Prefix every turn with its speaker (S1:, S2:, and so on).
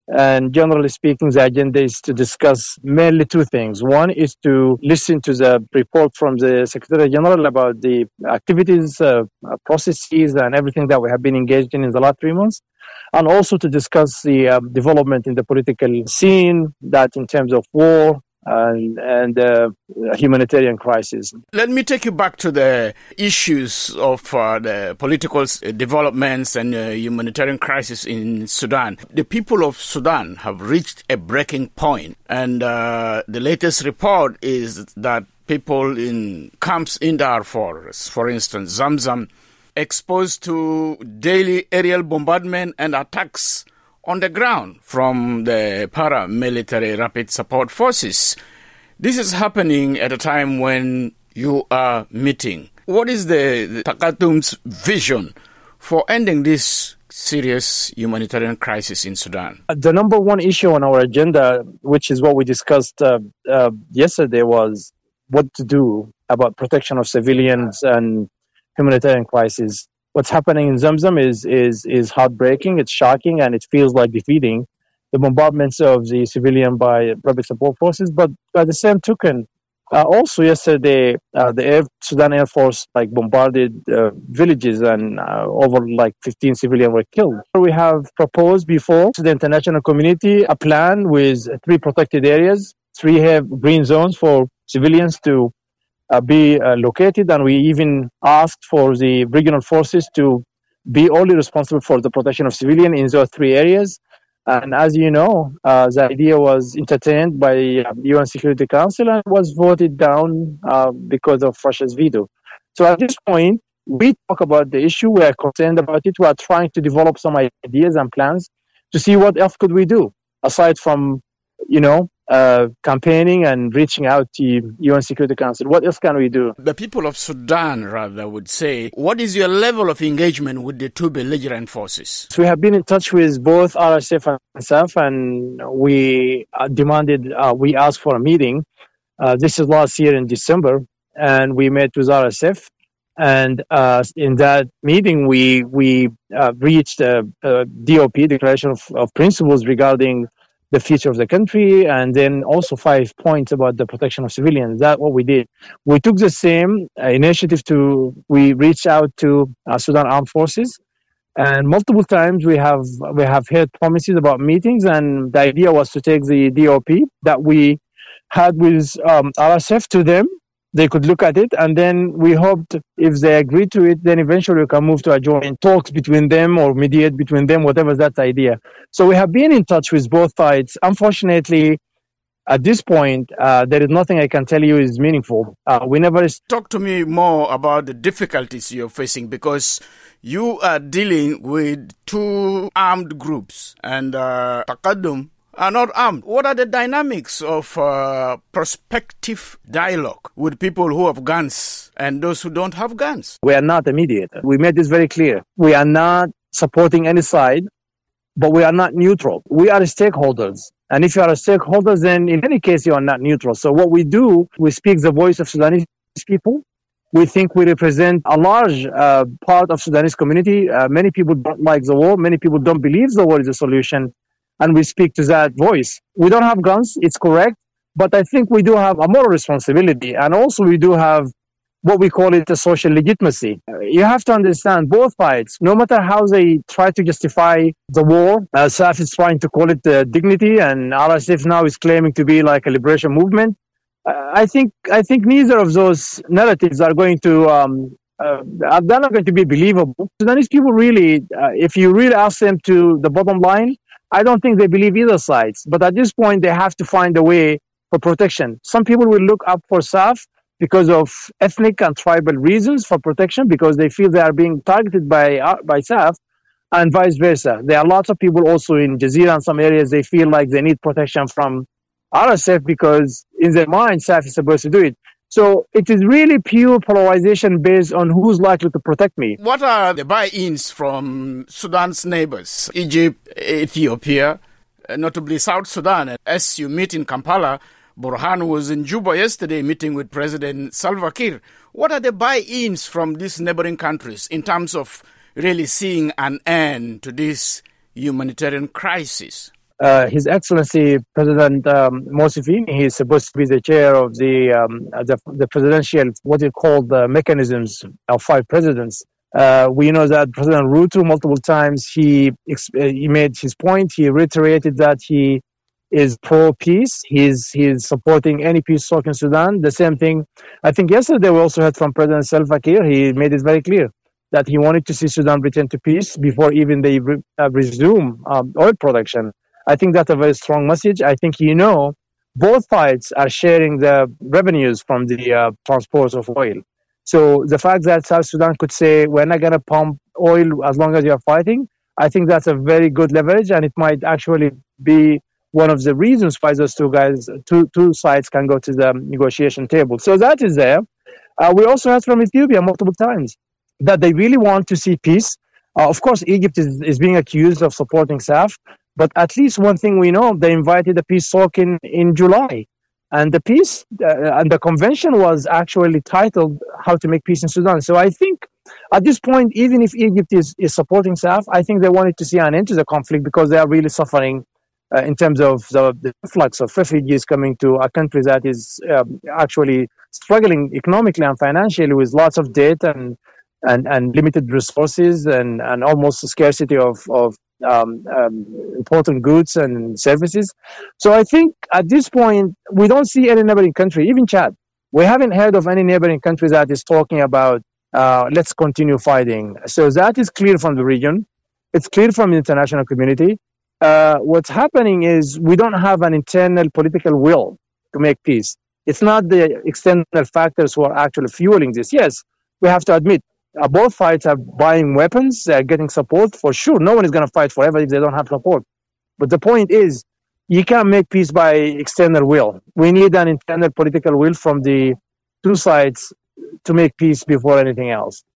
S1: And generally speaking, the agenda is to discuss mainly two things. One is to listen to the report from the Secretary General about the activities, processes, and everything that we have been engaged in the last 3 months. And also to discuss the development in the political scene, that in terms of war, and humanitarian crisis.
S2: Let me take you back to the issues of the political developments and humanitarian crisis in Sudan. The people of Sudan have reached a breaking point, and the latest report is that people in camps in Darfur, for instance, Zamzam, exposed to daily aerial bombardment and attacks on the ground from the paramilitary rapid support forces. This is happening at a time when you are meeting. What is the Takatum's vision for ending this serious humanitarian crisis in Sudan?
S1: The number one issue on our agenda, which is what we discussed yesterday, was what to do about protection of civilians and humanitarian crisis. What's happening in Zamzam is heartbreaking, it's shocking, and it feels like defeating the bombardments of the civilian by rapid support forces. But by the same token, also yesterday, the Sudan Air Force bombarded villages, and over 15 civilians were killed. We have proposed before to the international community a plan with 3 protected areas, 3 have green zones for civilians to be located, and we even asked for the regional forces to be only responsible for the protection of civilians in those 3 areas. And as you know, the idea was entertained by UN Security Council and was voted down because of Russia's veto. So at this point, we talk about the issue, we are concerned about it, we are trying to develop some ideas and plans to see what else could we do, aside from, campaigning and reaching out to UN Security Council. What else can we do?
S2: The people of Sudan, rather, would say, what is your level of engagement with the 2 belligerent forces?
S1: So we have been in touch with both RSF and SAF, and we we asked for a meeting. This is last year in December, and we met with RSF. And in that meeting, we reached a DOP, Declaration of Principles, regarding the future of the country, and then also 5 points about the protection of civilians. That's what we did. We took the same initiative we reached out to Sudan Armed Forces, and multiple times we have heard promises about meetings, and the idea was to take the DOP that we had with RSF to them. They could look at it, and then we hoped if they agree to it, then eventually we can move to a joint talks between them or mediate between them, whatever that's the idea. So we have been in touch with both sides. Unfortunately, at this point, there is nothing I can tell you is meaningful.
S2: Talk to me more about the difficulties you're facing, because you are dealing with 2 armed groups, and Taqaddum are not armed. What are the dynamics of prospective dialogue with people who have guns and those who don't have guns?
S1: We are not a mediator. We made this very clear. We are not supporting any side, but we are not neutral. We are stakeholders. And if you are a stakeholder, then in any case, you are not neutral. So what we do, we speak the voice of Sudanese people. We think we represent a large part of Sudanese community. Many people don't like the war. Many people don't believe the war is a solution. And we speak to that voice. We don't have guns, it's correct, but I think we do have a moral responsibility. And also we do have what we call it a social legitimacy. You have to understand both sides, no matter how they try to justify the war, SAF is trying to call it dignity, and RSF now is claiming to be like a liberation movement. I think neither of those narratives are going to, they're not going to be believable. Sudanese people really, if you really ask them to the bottom line, I don't think they believe either sides. But at this point, they have to find a way for protection. Some people will look up for SAF because of ethnic and tribal reasons for protection, because they feel they are being targeted by SAF, and vice versa. There are lots of people also in Jazeera and some areas, they feel like they need protection from RSF because in their mind, SAF is supposed to do it. So it is really pure polarization based on who's likely to protect me.
S2: What are the buy-ins from Sudan's neighbors, Egypt, Ethiopia, notably South Sudan? As you meet in Kampala, Burhan was in Juba yesterday meeting with President Salva Kiir. What are the buy-ins from these neighboring countries in terms of really seeing an end to this humanitarian crisis?
S1: His Excellency President Museveni, he's supposed to be the chair of the presidential, what you call the mechanisms of 5 presidents. We know that President Ruto multiple times he made his point. He reiterated that he is pro-peace. He's supporting any peace talk in Sudan. The same thing, I think yesterday we also heard from President Salva Kiir. He made it very clear that he wanted to see Sudan return to peace before even they resume oil production. I think that's a very strong message. I think, both sides are sharing the revenues from the transport of oil. So the fact that South Sudan could say, we're not going to pump oil as long as you're fighting, I think that's a very good leverage, and it might actually be one of the reasons why those two sides can go to the negotiation table. So that is there. We also heard from Ethiopia multiple times that they really want to see peace. Of course, Egypt is being accused of supporting SAF, but at least one thing we know, they invited a peace talk in July. And the peace and the convention was actually titled How to Make Peace in Sudan. So I think at this point, even if Egypt is supporting SAF, I think they wanted to see an end to the conflict because they are really suffering in terms of the influx of refugees coming to a country that is actually struggling economically and financially with lots of debt and limited resources and almost a scarcity of important goods and services. So I think at this point, we don't see any neighboring country, even Chad. We haven't heard of any neighboring country that is talking about let's continue fighting. So that is clear from the region. It's clear from the international community. What's happening is we don't have an internal political will to make peace. It's not the external factors who are actually fueling this. Yes, we have to admit, both sides are buying weapons, they're getting support for sure. No one is going to fight forever if they don't have support. But the point is, you can't make peace by external will. We need an internal political will from the two sides to make peace before anything else.